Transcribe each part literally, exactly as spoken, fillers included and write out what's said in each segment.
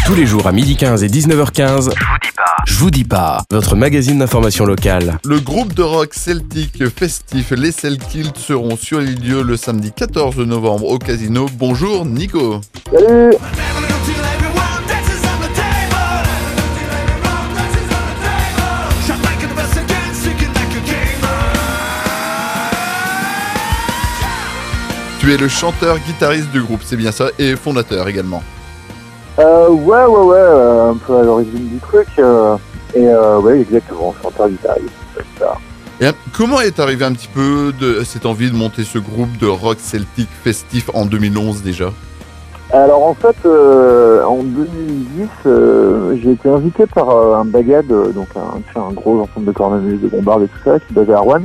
Tous les jours à midi quinze et dix-neuf heures quinze, je vous dis pas. Je vous dis pas. Votre magazine d'information locale. Le groupe de rock celtique festif Les Selkilt seront sur les lieux le samedi quatorze novembre au Casino. Bonjour Nico. Salut. Tu es le chanteur-guitariste du groupe, c'est bien ça, et fondateur également. Euh, ouais, ouais, ouais, euh, un peu à l'origine du truc. Euh, et euh, ouais, exactement, chanteur-guitariste. Et euh, comment est arrivé un petit peu de cette envie de monter ce groupe de rock celtique festif en deux mille onze déjà? Alors en fait, euh, en deux mille dix, euh, j'ai été invité par euh, un bagad, euh, donc un, un gros ensemble de cornemuse, de bombarde et tout ça, qui est basé à Rouen,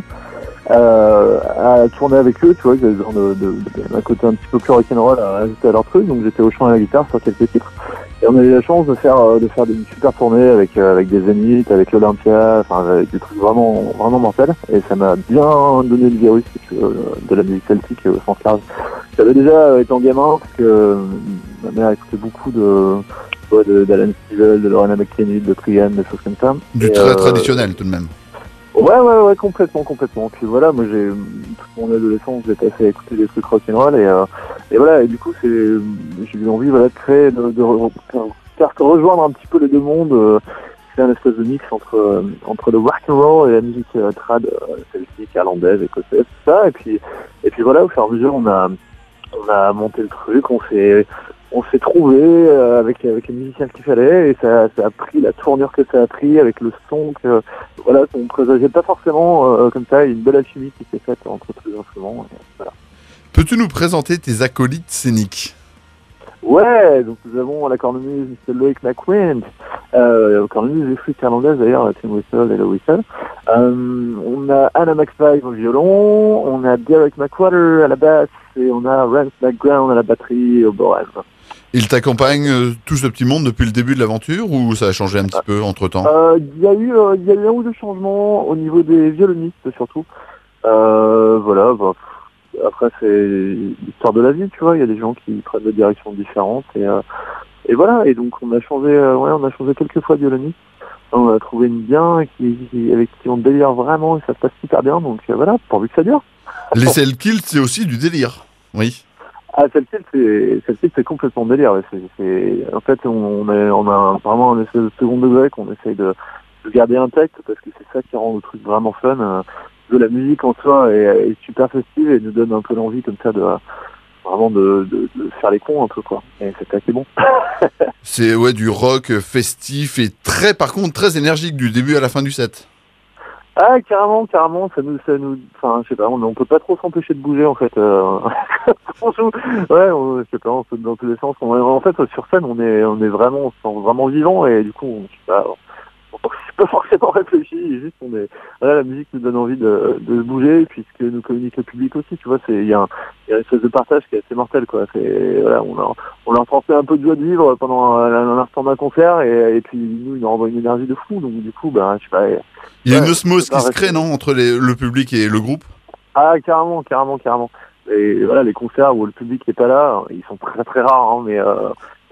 euh, à tourner avec eux, tu vois, ils avaient besoin de, de, de, d'un côté un petit peu plus rock'n'roll à ajouter à leur truc, donc j'étais au chant et à la guitare sur quelques titres. Et on a eu la chance de faire de faire des super tournées avec euh, avec des Zénith, avec l'Olympia, enfin avec des trucs vraiment vraiment mortels. Et ça m'a bien donné le virus euh, de la musique celtique au sens large. J'avais déjà été en gamin parce que euh, ma mère écoutait beaucoup de ouais, de d'Alan Stivell, de Lorena McKennitt, de Trian, des choses comme ça. Du et, très euh, traditionnel tout de même. Ouais, ouais, ouais, complètement, complètement. Puis voilà, moi j'ai toute mon adolescence, j'ai passé à écouter des trucs rock'n'roll et euh, et voilà, et du coup c'est j'ai eu envie voilà de créer, de, de, de faire rejoindre un petit peu les deux mondes, euh, faire une espèce de mix entre euh, entre le rock'n'roll et la musique euh, trad, euh, celtique, irlandaise, écossaise, tout ça. Et puis et puis voilà, au fur et à mesure on a on a monté le truc, on s'est on s'est trouvé euh, avec avec les musiciens qu'il fallait et ça, ça a pris la tournure que ça a pris avec le son que voilà qu'on présageait pas forcément euh, comme ça, une belle alchimie qui s'est faite entre tous les instruments. Et voilà. Peux-tu nous présenter tes acolytes scéniques? Ouais, donc nous avons à la cornemuse mister Loïc McQueen, euh, cornemuse et flûte irlandaise d'ailleurs, Tim Whistle et le Whistle. Euh, on a Anna McFly au violon, on a Derek McWhorter à la basse et on a Rance McGround à la batterie et au bohem. Ils t'accompagnent euh, tout ce petit monde depuis le début de l'aventure ou ça a changé un petit ah. peu entre temps? Il y a eu euh, il y a eu un ou deux changements au niveau des violonistes surtout. Euh, voilà, bah, après c'est l'histoire de la vie, tu vois, il y a des gens qui prennent des directions différentes et euh, et voilà, et donc on a changé euh, ouais, on a changé quelques fois de violoniste. On a trouvé une bien qui, qui avec qui on délire vraiment et ça se passe super bien, donc euh, voilà, pourvu que ça dure. Les Selkilt, c'est aussi du délire. Oui. Ah, celle-ci, c'est, celle-ci, c'est complètement délire. Ouais. C'est, c'est, en fait, on, on, est, on a vraiment un espèce de second degré qu'on essaye de, de garder intact parce que c'est ça qui rend le truc vraiment fun. Euh, de la musique en soi est, est super festive et nous donne un peu l'envie comme ça de vraiment de, de, de faire les cons un peu quoi. Et c'est assez bon. C'est ouais du rock festif et très, par contre, très énergique du début à la fin du set. Ah, carrément, carrément, ça nous, ça nous, enfin, je sais pas, on, on peut pas trop s'empêcher de bouger, en fait, euh, on joue, ouais, on, je sais pas, on saute dans tous les sens, on, en fait, sur scène, on est, on est vraiment, on se sent vraiment vivant, et du coup, on, je sais pas, on, c'est pas forcément réfléchi, juste, on est, voilà, la musique nous donne envie de, de bouger, et puis ce que nous communique le public aussi, tu vois, c'est, il y a un, il y a une espèce de partage qui est assez mortel, quoi, c'est, voilà, on leur, on leur transmet un peu de joie de vivre pendant l'instant d'un concert, et, et puis, nous, ils nous renvoient une énergie de fou, donc, du coup, ben, je sais pas, il y a ouais, une osmose qui se crée, non, entre les, le public et le groupe? Ah, carrément, carrément, carrément. Et voilà, les concerts où le public n'est pas là, ils sont très très rares, hein, mais euh,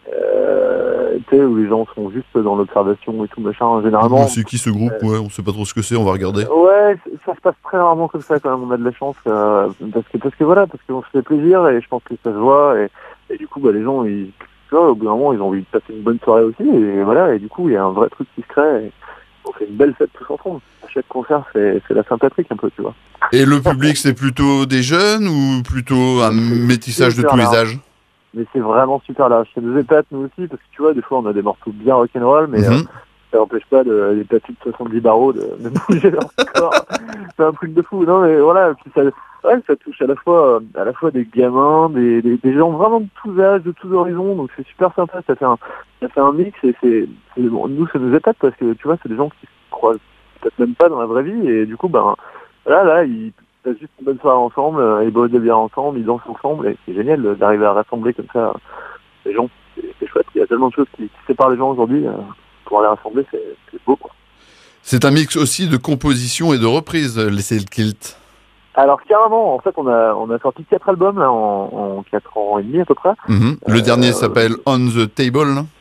euh, tu sais, où les gens sont juste dans l'observation et tout machin, généralement. C'est qui ce groupe? Ouais, on sait pas trop ce que c'est, on va regarder. Ouais, ça se passe très rarement comme ça quand même, on a de la chance, euh, parce que parce que voilà, parce qu'on se fait plaisir et je pense que ça se voit, et, et du coup, bah, les gens, ils, tu vois, au bout d'un moment, ils ont envie de passer une bonne soirée aussi, et voilà, et du coup, il y a un vrai truc qui se crée. Et, on fait une belle fête tous ensemble. À chaque concert, c'est, c'est la Saint-Patrick un peu, tu vois. Et le public, c'est plutôt des jeunes ou plutôt un métissage de tous les âges? Mais c'est vraiment super large. Ça nous épate, nous aussi, parce que tu vois, des fois, on a des morceaux bien rock'n'roll, mais mm-hmm. euh, ça n'empêche pas de, les papis de soixante-dix barreaux de, de bouger leur corps. C'est un truc de fou. Non, mais voilà, puis ça, ouais, ça touche à la fois, à la fois des gamins, des, des, des gens vraiment de tous âges, de tous horizons, donc c'est super sympa. Ça fait un, ça fait un mix et c'est, c'est bon, nous, ça nous épate parce que, tu vois, c'est des gens qui se croisent peut-être même pas dans la vraie vie, et du coup, ben, là, là, ils passent juste une bonne soirée ensemble, ils boivent des bières ensemble, ils dansent ensemble, et c'est génial d'arriver à rassembler comme ça les gens. C'est, c'est chouette. Il y a tellement de choses qui, qui séparent les gens aujourd'hui. Euh, pour les rassembler, c'est, c'est beau, quoi. C'est un mix aussi de composition et de reprise, les Selkilt. Alors carrément, en fait, on a on a sorti quatre albums là en, en quatre ans et demi à peu près. Mm-hmm. Le euh, dernier s'appelle On the Table.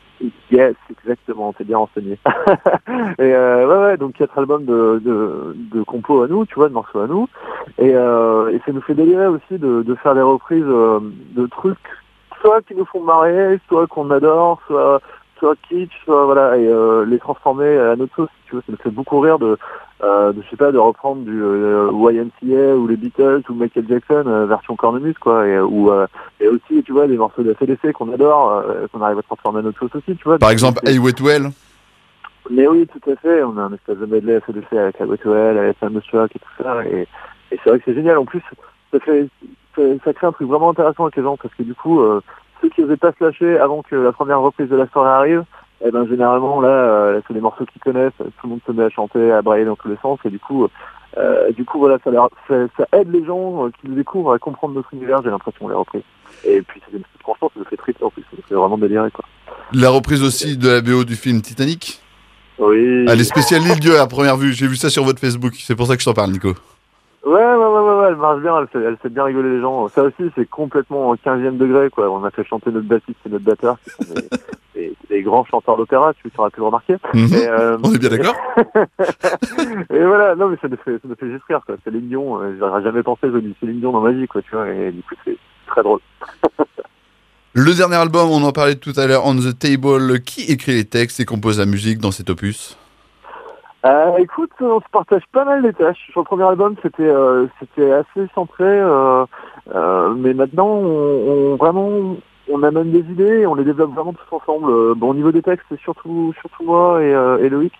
Yes, exactement, c'est bien renseigné. et euh, ouais, ouais, donc quatre albums de, de, de compos à nous, tu vois, de morceaux à nous. Et, euh, et ça nous fait délirer aussi de, de faire des reprises euh, de trucs, soit qui nous font marrer, soit qu'on adore, soit soit kitsch, soit voilà, et euh, les transformer à notre sauce, si tu veux. Ça nous fait beaucoup rire de, euh, de je sais pas, de reprendre du euh, Y M C A ou les Beatles ou Michael Jackson euh, version cornemuse, quoi, et, ou euh, et aussi, tu vois, des morceaux de A C D C qu'on adore, euh, qu'on arrive à transformer à notre sauce aussi, tu vois. Par exemple, Hey Wet Well. Mais oui, tout à fait. On a un espèce de medley A C D C avec la Wet Well, avec Famous Shock et tout ça, et, et c'est vrai que c'est génial. En plus, ça fait, ça, ça crée un truc vraiment intéressant avec les gens, parce que du coup, euh, ceux qui n'osaient pas se lâcher avant que la première reprise de la soirée arrive, eh ben généralement là, euh, c'est des morceaux qu'ils connaissent, tout le monde se met à chanter, à brailler dans tous les sens, et du coup, euh, du coup voilà, ça, leur, ça, ça aide les gens euh, qui nous découvrent à comprendre notre univers. J'ai l'impression les reprises. Et puis c'est, franchement, ça nous fait triper en plus, ça nous fait vraiment délirer, quoi. La reprise aussi de la B O du film Titanic. Oui. Elle est spéciale L'Île Dieu à première vue. J'ai vu ça sur votre Facebook. C'est pour ça que je t'en parle, Nico. Ouais, ouais, ouais, ouais, ouais, elle marche bien, elle fait, elle fait bien rigoler les gens. Ça aussi, c'est complètement quinzième degré, quoi. On a fait chanter notre bassiste et notre batteur, qui sont des, des, des grands chanteurs d'opéra, tu auras pu le remarquer. Mmh. Et, euh, On est bien d'accord. et voilà, non, mais ça nous fait, ça nous fait juste rire, quoi. Céline Dion, euh, j'aurais jamais pensé, je dis Céline Dion dans ma vie, quoi, tu vois, et du coup, c'est très drôle. Le dernier album, on en parlait tout à l'heure, On the Table. Qui écrit les textes et compose la musique dans cet opus? Euh, écoute, on se partage pas mal les tâches. Sur le premier album, c'était euh, c'était assez centré, euh, euh, mais maintenant, on, on vraiment, on amène des idées, et on les développe vraiment tous ensemble. Euh, bon, au niveau des textes, c'est surtout surtout moi et, euh, et Loïc.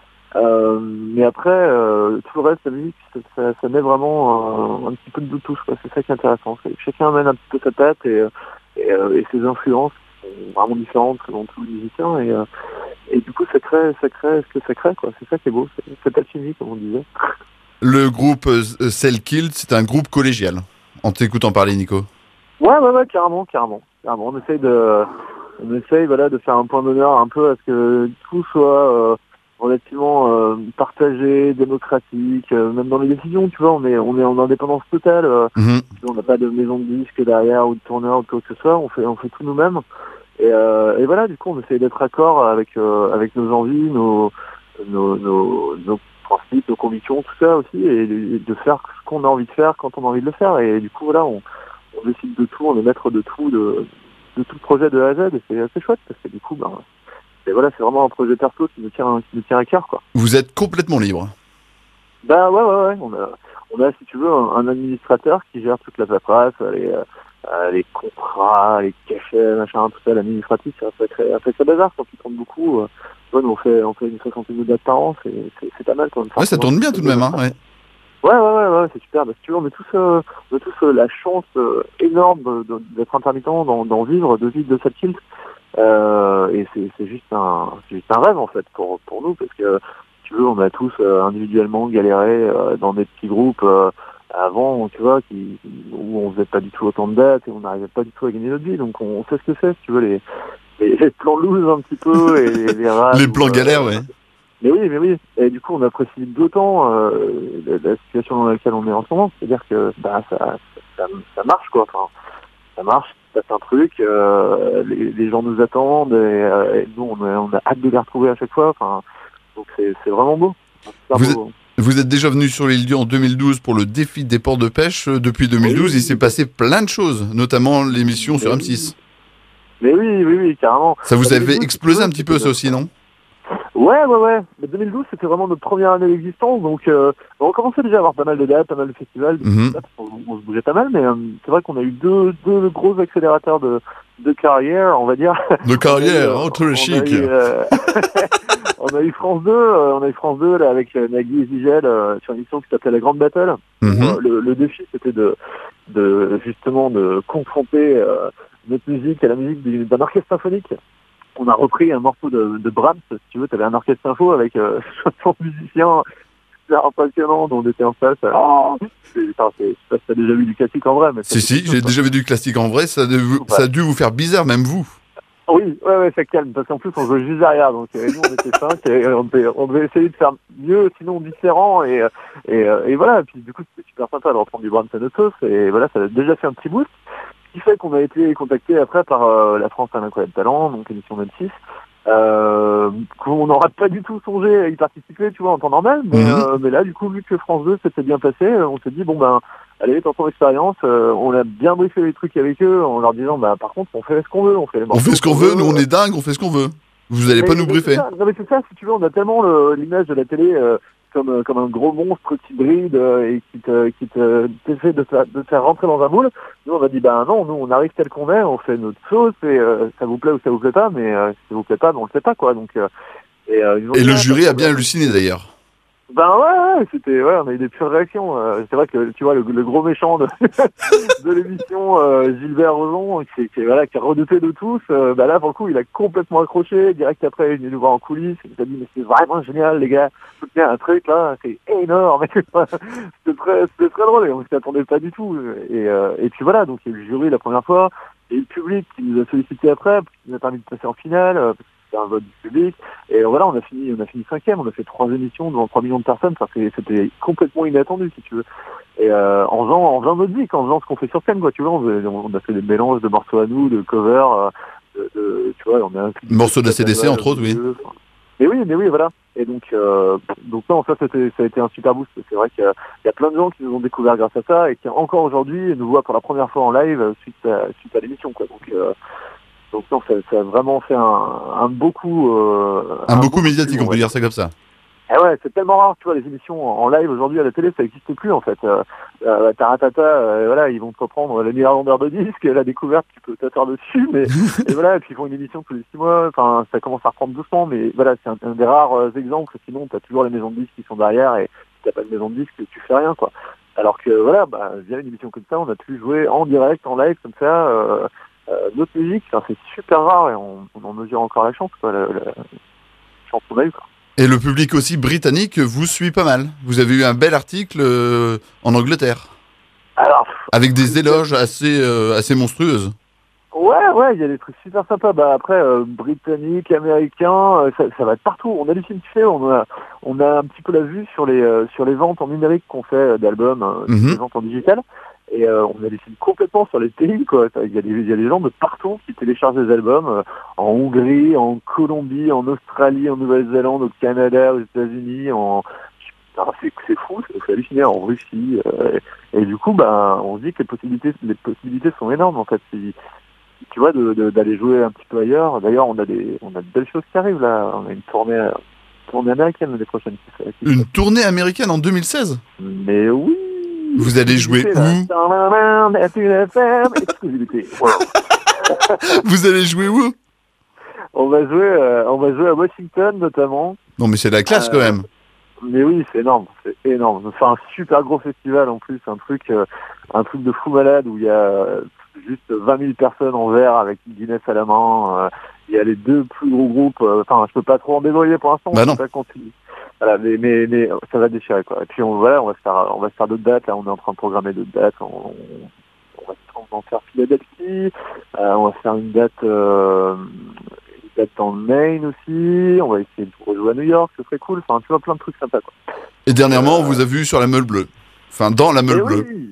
Euh, mais après, euh, tout le reste, la musique, ça, ça, ça met vraiment euh, un petit peu de touche, quoi. C'est ça qui est intéressant. C'est que chacun amène un petit peu sa patte et, et, euh, et ses influences qui sont vraiment différentes selon tous les musiciens. Et, euh, et du coup, ça crée, ça crée ce que ça crée, quoi. C'est ça qui est beau. C'est cette alchimie, comme on disait. Le groupe euh, Cell Killed, c'est un groupe collégial. En t'écoutant parler, Nico. Ouais, ouais, ouais, carrément, carrément, carrément. On essaye de, on essaye, voilà, de faire un point d'honneur un peu à ce que tout soit euh, relativement euh, partagé, démocratique, euh, même dans les décisions, tu vois. On est, on est en indépendance totale. Euh, Mmh. on n'a pas de maison de disques derrière ou de tourneur ou de quoi que ce soit. On fait, on fait tout nous-mêmes. Et, euh, et voilà, du coup, on essaye d'être accord avec, euh, avec nos envies, nos, nos, nos, nos principes, nos convictions, tout ça aussi, et de, de faire ce qu'on a envie de faire quand on a envie de le faire. Et du coup, voilà, on, on décide de tout, on est maître de tout, de, de tout le projet de A à Z, et c'est assez chouette, parce que du coup, ben, et voilà, c'est vraiment un projet perso qui nous tient, qui nous tient à cœur, quoi. Vous êtes complètement libre. Bah ouais, ouais, ouais, on a, on a, si tu veux, un, un administrateur qui gère toute la paperasse, les, euh, les contrats, les cachets, machin, tout ça, l'administratif, c'est un sacré, un sacré bazar, quand tu tournes beaucoup. Euh, ouais, nous, on fait, on fait une soixantaine de dates par an, c'est, c'est, c'est pas mal quand même. Ouais, ça tourne bien tout de même, hein. Ouais. Ouais, ouais, ouais, ouais, c'est super. Bah, si tu veux, on a tous, euh, on a tous euh, la chance euh, énorme de, d'être intermittent, d'en, d'en vivre, de vivre de cette kilt. Euh, et c'est, c'est juste un, c'est juste un rêve en fait pour pour nous, parce que si tu veux, on a tous euh, individuellement galéré euh, dans des petits groupes euh, avant, tu vois, qui, où on faisait pas du tout autant de dates et on n'arrivait pas du tout à gagner notre vie. Donc on, on sait ce que c'est, si tu veux, les les, les plans loose un petit peu et les, les rats. Les plans euh, galères, ouais. Mais oui, mais oui. Et du coup, on apprécie d'autant euh, la, la situation dans laquelle on est en ce moment. C'est-à-dire que bah, ça, ça, ça marche, quoi. Enfin, ça marche, ça fait un truc. Euh, les, les gens nous attendent et, euh, et nous, on a, on a hâte de les retrouver à chaque fois. Enfin, donc c'est, c'est vraiment beau. C'est Vous beau. Vous êtes déjà venu sur l'île Dieu en deux mille douze pour le défi des ports de pêche. Depuis deux mille douze, Oui. il s'est passé plein de choses, notamment l'émission Mais sur oui. M six. Mais oui, oui, oui, carrément. Ça vous Bah, avait deux mille douze, explosé un petit peu, c'était ça aussi, non? Ouais, ouais, ouais. Mais deux mille douze, c'était vraiment notre première année d'existence, donc euh, on commençait déjà à avoir pas mal de dates, pas mal de festivals, Mhm. on, on se bougeait pas mal, mais euh, c'est vrai qu'on a eu deux, deux gros accélérateurs de, de carrière, on va dire. De carrière, On a eu, oh, très on chic. a eu, euh, on a eu France deux, euh, on a eu France deux là avec euh, Nagui et Zigel euh, sur une émission qui s'appelait La Grande Battle. Mhm. Où, euh, le, le défi, c'était de, de justement de confronter euh, notre musique à la musique du- d'un orchestre symphonique. On a repris un morceau de, de Brahms, si tu veux, tu avais un orchestre sympho avec euh, soixante musiciens, super impressionnant, dont on était en face. Oh c'est, enfin, c'est, je sais pas si t'as déjà vu du classique en vrai, mais Si, si, j'ai déjà vu du classique en vrai, ça a, dû, ça a dû vous faire bizarre, même vous. Oui, ouais, ouais, ça calme, parce qu'en plus on jouait juste derrière, donc euh, nous on était cinq et on devait, on devait essayer de faire mieux, sinon différent, et, euh, et, euh, et voilà, et puis du coup c'était super sympa de reprendre du Brahms à notre sauce, et voilà, ça a déjà fait un petit boost, ce qui fait qu'on a été contacté après par euh, la France a un incroyable talent, donc émission vingt-six, Euh, qu'on n'aurait pas du tout songé à y participer, tu vois, en temps normal. Mais, Mhm. euh, mais là, du coup, vu que France deux s'était bien passé, euh, on s'est dit, bon ben, allez, tentons l'expérience. Euh, on a bien briefé les trucs avec eux en leur disant, bah par contre, on fait ce qu'on veut, on fait les On morceaux fait ce qu'on veut, nous on est dingue, on fait ce qu'on veut. Vous allez mais, pas nous mais c'est briefer. ça, non mais c'est ça, si tu veux, on a tellement le- l'image de la télé euh, comme, euh, comme un gros monstre qui bride euh, et qui te, qui te t'essaie de, te- de te faire rentrer dans un moule. Nous on a dit bah non, nous on arrive tel qu'on est, on fait notre sauce et euh, ça vous plaît ou ça vous plaît pas, mais euh, si ça vous plaît pas, ben, on le fait pas quoi. Donc euh, et, euh, ils nous ont Et dit, le ah, jury pas a de bien problème. halluciné d'ailleurs. Ben ouais, ouais, c'était ouais, on a eu des pures réactions. euh, c'est vrai que tu vois le, le gros méchant de, de l'émission, euh, Gilbert Rozon, qui, qui voilà, qui a redouté de tous. Euh, bah là pour le coup, il a complètement accroché. Direct après, il est venu nous voir en coulisses. Il nous a dit mais c'est vraiment génial les gars. Soutenez un truc là, c'est énorme. c'était très, c'était très drôle. Et on s'y attendait pas du tout. Et euh, et puis voilà, donc il y a eu le jury la première fois et le public qui nous a sollicité après, qui nous a permis de passer en finale. euh, C'était un vote du public. Et voilà, on a fini, on a fini cinquième, on a fait trois émissions devant trois millions de personnes, enfin, c'est- c'était complètement inattendu, si tu veux. Et euh, en faisant, en faisant notre musique, en faisant ce qu'on fait sur scène, quoi, tu vois, on, faisait- on a fait des mélanges de morceaux à nous, de covers, euh, de, de- tu vois, on a inclus Morceau de des A C D C Noël entre au autres, oui. milieu, enfin. Mais oui, mais oui, voilà. Et donc, euh, donc non, ça, c'était, ça a été un super boost. C'est vrai qu'il y a, il y a plein de gens qui nous ont découvert grâce à ça et qui encore aujourd'hui nous voient pour la première fois en live euh, suite à, suite à l'émission, quoi. Donc, euh, donc non, ça, ça a vraiment fait un, un beau coup, euh, Un beaucoup beau coup de médiatique, pub, on on peut va dire ça comme ça. eh ouais, c'est tellement rare, tu vois, les émissions en live aujourd'hui à la télé, ça n'existe plus en fait. Euh, euh, Taratata, euh, voilà, ils vont te reprendre les meilleurs vendeurs de disques, la découverte, tu peux t'asseoir dessus, mais et voilà, et puis ils font une émission tous les six mois, enfin, ça commence à reprendre doucement, mais voilà, c'est un, un des rares euh, exemples, sinon t'as toujours les maisons de disques qui sont derrière, et si t'as pas de maison de disques, tu fais rien, quoi. Alors que voilà, bah, via une émission comme ça, on a pu jouer en direct, en live, comme ça, euh, euh, notre musique, enfin, c'est super rare, et on, on en mesure encore la chance, quoi, la, la chance qu'on a eu, quoi. Et le public aussi britannique vous suit pas mal. Vous avez eu un bel article euh, en Angleterre, Alors, avec des éloges assez, euh, assez monstrueuses. ouais, ouais, il y a des trucs super sympas. Bah après, euh, britannique, américain, euh, ça, ça va être partout. On hallucine, tu sais, on a, on a un petit peu la vue sur les, euh, sur les ventes en numérique qu'on fait euh, d'albums, euh, Mhm. les ventes en digital. Et euh, on hallucine complètement sur les pays, quoi. Il y a des, il y a des gens de partout qui téléchargent des albums euh, en Hongrie, en Colombie, en Australie, en Nouvelle-Zélande, au Canada, aux États-Unis, en ah, c'est, c'est fou, c'est, c'est halluciné, en Russie. Euh, et, et du coup, bah, on se dit que les possibilités, les possibilités sont énormes en fait. Si, tu vois, de, de, d'aller jouer un petit peu ailleurs. D'ailleurs, on a des, on a de belles choses qui arrivent là. On a une tournée, une tournée américaine l'année prochaine. Qui se- qui se- Une tournée américaine en deux mille seize. Mais oui. Vous allez jouer Exclusivité, là. Exclusivité. Wow. Vous allez jouer où? On va jouer, euh, on va jouer à Washington notamment. Non mais c'est la classe Euh, quand même. Mais oui, c'est énorme, c'est énorme. On fait un super gros festival en plus, un truc, euh, un truc de fou malade où il y a euh, juste vingt mille personnes en verre avec une Guinness à la main. euh, Il y a les deux plus gros groupes. euh, Enfin, je peux pas trop en dévoiler pour l'instant. Bah je non. peux pas continuer. Voilà, mais, mais mais ça va déchirer quoi. Et puis on voilà, on va se faire, on va se faire d'autres dates. Là, on est en train de programmer d'autres dates. On, on, on va, on va faire Philadelphie. Euh, on va faire une date. Euh, date dans le Maine aussi, on va essayer de rejouer à New York, ce serait cool, enfin tu vois plein de trucs sympas quoi. Et dernièrement, Euh, on vous a vu sur la meule bleue. Enfin, dans la meule Mais bleue. oui.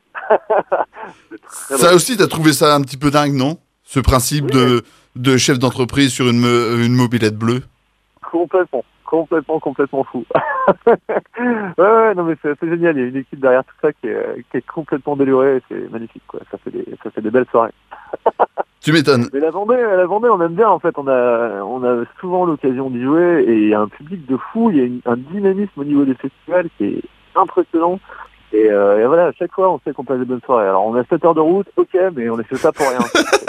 C'est très Ça drôle. aussi, t'as trouvé ça un petit peu dingue, non? Ce principe Oui. de, de chef d'entreprise sur une, me- une mobilette bleue. Complètement, complètement, complètement fou. ouais, ouais, non mais c'est, c'est génial, il y a une équipe derrière tout ça qui est, qui est complètement délurée, et c'est magnifique quoi, ça fait des, ça fait des belles soirées. Tu m'étonnes. Mais la Vendée, la Vendée, on aime bien en fait. On a, on a souvent l'occasion d'y jouer et il y a un public de fou. Il y a une- un dynamisme au niveau des festivals qui est impressionnant. Et, euh, et voilà, à chaque fois, on sait qu'on passe des bonnes soirées. Alors, on a sept heures de route, ok, mais on est fait ça pour rien.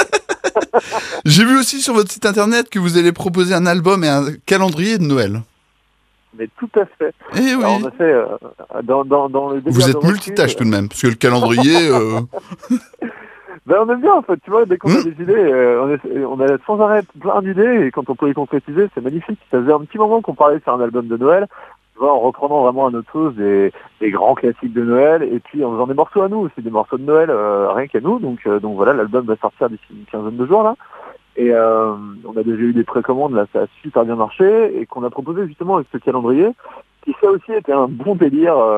J'ai vu aussi sur votre site internet que vous allez proposer un album et un calendrier de Noël. Mais tout à fait. Eh Alors, oui. on a fait euh, dans, dans, dans le délire Vous de êtes reprise, multitâche tout de même, parce que le calendrier... euh, Ben, on aime bien en fait, tu vois, dès qu'on a Hmm. des idées, euh, on, est- on a sans arrêt plein d'idées et quand on peut les concrétiser, c'est magnifique. Ça faisait un petit moment qu'on parlait de faire un album de Noël, tu vois, en reprenant vraiment à notre sauce des, des grands classiques de Noël et puis en faisant des morceaux à nous aussi, des morceaux de Noël euh, rien qu'à nous. Donc, euh, donc voilà, l'album va sortir d'ici une quinzaine de jours là. Et euh, on a déjà eu des précommandes, là ça a super bien marché et qu'on a proposé justement avec ce calendrier qui ça aussi était un bon délire. euh,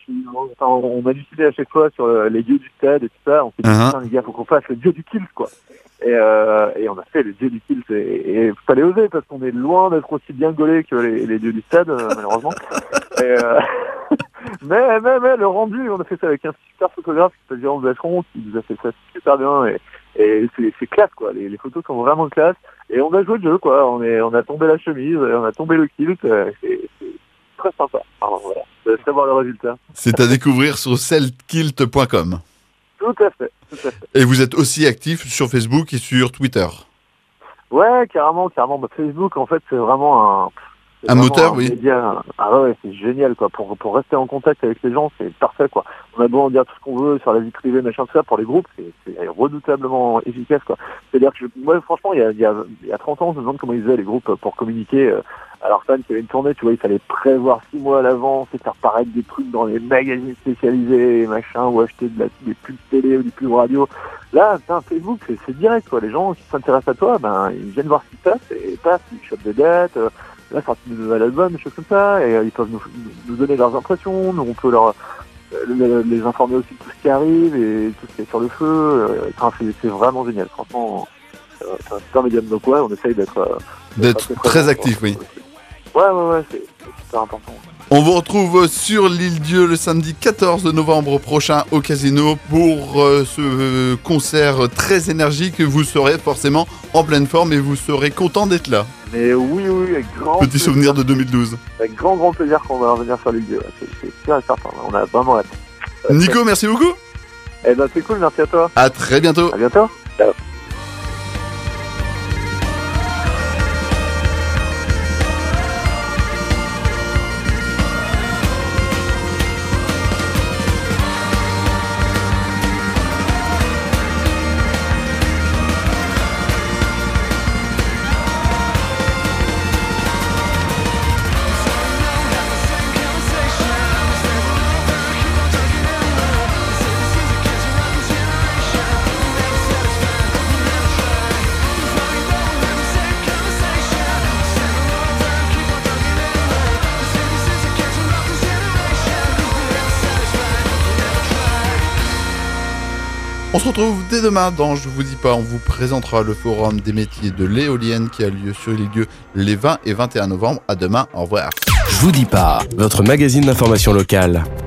puis on, enfin, on a décidé à chaque fois sur le, les dieux du stade et tout ça. On s'est dit, Uh-huh. putain, les gars, faut qu'on fasse le dieu du kilt, quoi. Et, euh, et on a fait le dieu du kilt. Et il fallait oser parce qu'on est loin d'être aussi bien gaulé que les, les dieux du stade, euh, malheureusement. Et, euh, mais, mais, mais le rendu, on a fait ça avec un super photographe qui s'appelle Jérôme Vacheron, qui nous a fait ça super bien. Et, et c'est, c'est classe, quoi. Les, les photos sont vraiment classe. Et on a joué le jeu, quoi. On, est, on a tombé la chemise, on a tombé le kilt. Euh, c'est, c'est très sympa. Alors, voilà. Je laisse savoir le résultat. C'est à découvrir sur celtkilt point com. Tout à fait, tout à fait. Et vous êtes aussi actif sur Facebook et sur Twitter. Ouais, carrément, carrément. Bah, Facebook, en fait, c'est vraiment un... c'est Un vraiment moteur, un oui. média. Ah ouais, c'est génial, quoi. Pour, pour rester en contact avec les gens, c'est parfait, quoi. On a beau en dire tout ce qu'on veut sur la vie privée, machin, tout ça, pour les groupes, c'est, c'est redoutablement efficace, quoi. C'est-à-dire que, je, moi, franchement, il y a, il y, a, il y a trente ans, je me demande comment ils faisaient, les groupes, pour communiquer euh, à leurs fans qui avaient une tournée, tu vois, il fallait prévoir six mois à l'avance et faire paraître des trucs dans les magazines spécialisés, machin, ou acheter de la, des pubs télé ou des pubs radio. Là, putain, Facebook, c'est, c'est direct, quoi. Les gens qui s'intéressent à toi, ben, ils viennent voir ce qui se passe et paf, ils chopent des dates, euh, là, sortie de nouvel album, des choses comme ça, et euh, ils peuvent nous, nous donner leurs impressions, nous, on peut leur, euh, les informer aussi de tout ce qui arrive et tout ce qui est sur le feu. Euh, enfin, c'est, c'est vraiment génial, franchement. Euh, c'est un super médium, donc ouais, on essaye d'être, euh, D'être assez très présent, actif, quoi. oui. Ouais, ouais, ouais, c'est, c'est super important. On vous retrouve sur l'île Dieu le samedi quatorze novembre prochain au Casino pour euh, ce euh, concert très énergique. Vous serez forcément en pleine forme et vous serez content d'être là. Mais oui, oui, avec grand Petit plaisir, souvenir de deux mille douze. avec grand, grand plaisir qu'on va revenir sur l'île Dieu. Ouais. C'est, c'est sûr et certain, on a vraiment hâte. Nico, merci beaucoup. Eh ben, c'est cool, merci à toi. À très bientôt. À bientôt. Ciao. On se retrouve dès demain dans Je vous dis pas, on vous présentera le forum des métiers de l'éolienne qui a lieu sur l'île Dieu les vingt et vingt et un novembre. À demain, au revoir. Je vous dis pas, votre magazine d'information locale.